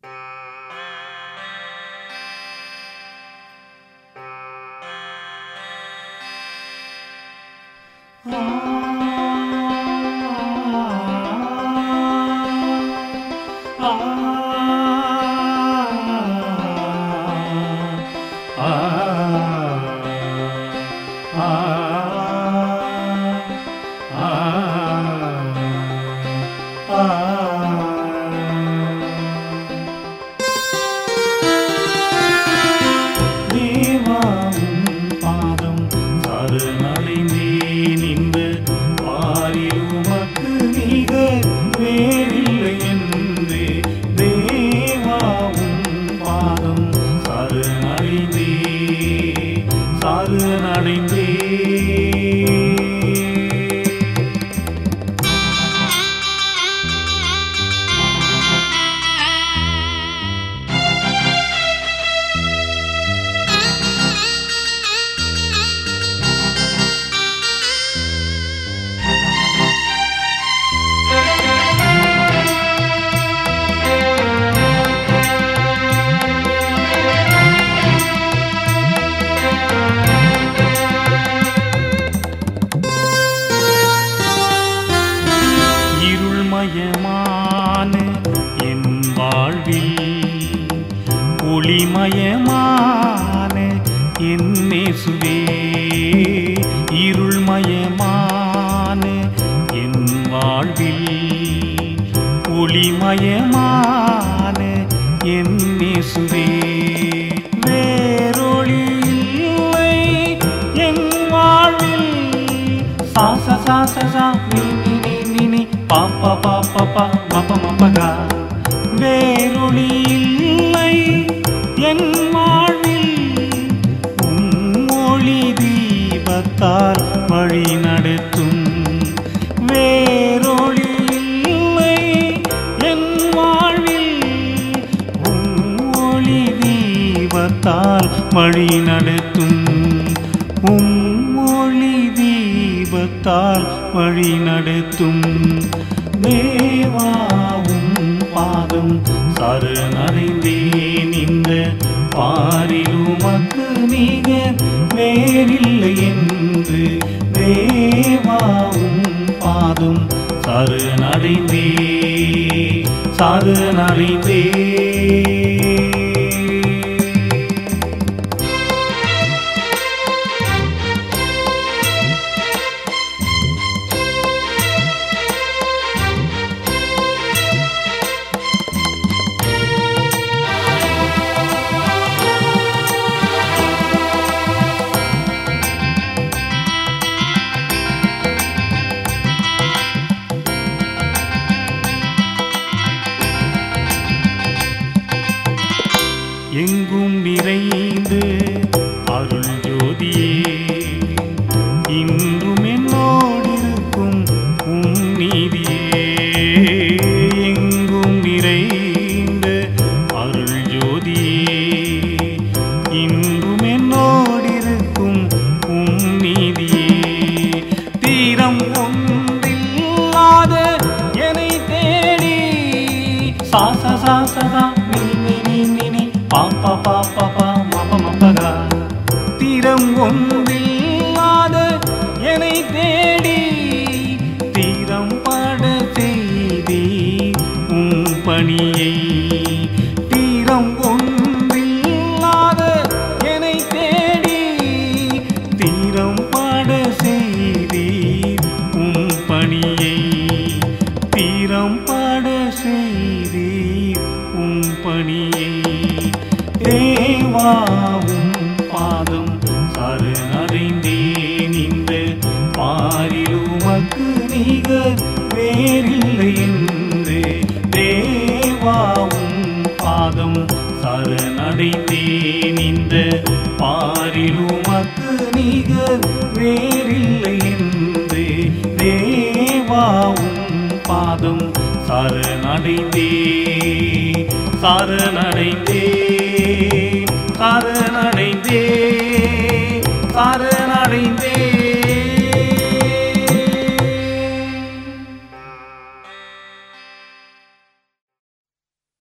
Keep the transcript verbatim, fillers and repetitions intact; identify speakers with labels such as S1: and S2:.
S1: ஒளிமயமான என் இயேசுவே, இருள்மயமான என் வாழ்வில் ஒளிமயமான என் இயேசுவே, வேறொளி இல்லை என் வாழ்வில். சாச சாச சா நீ நீ நீ நீ நீ பாப்பா பாப்பா பா மப மபகா, வேறொளி இல்லை என் வாழ்வில். உம் ஒளி தீபத்தால் வழி நடத்தும், வேறொளி இல்லை என் வாழ்வில். உம் ஒளி தீபத்தால் வழி நடத்தும், உம் ஒளி தீபத்தால் வழி நடத்தும். தேவாவும் பாதம் சரணடைந்தேன், இந்த பாரில் உமக்கு நிகர் வேறில்லை என்று. தேவாவும் பாதம் சரணடைந்தே சரணடைந்தே எங்கும் நிறைந்து அருள் ஜோதியே, இன்றும் என்னோடிருக்கும் உம் நீதியே. எங்கும் நிறைந்த அருள் ஜோதியே, இன்றும் என்னோடிருக்கும் உம் நீதியே. தீரம் ஒன்றில்லாத என்னை தேடி சாச சாசா பாப்பா பாப்பா பா மப மபகா, தீரம் ஒன்றில்லாத என்னை தேடி தீரம் பட செய்தி உம் பணியை. தீரம் ஒன்றில்லாத என்னை தேடி தீரம் பட செய்தி உம் பணியை. தீரம் பட செய்தி உம் பணியை. தேவாவும் பாதம் சரணடைந்தேன், இந்த பாரில் உமக்கு நிகர் வேறில்லை என்று. தேவாவும் பாதம் சரணடைந்தேன், இந்த பாரில் உமக்கு நிகர் வேறில்லை என்று. தேவாவும் பாதம் சரணடைந்தே சரணடைந்தே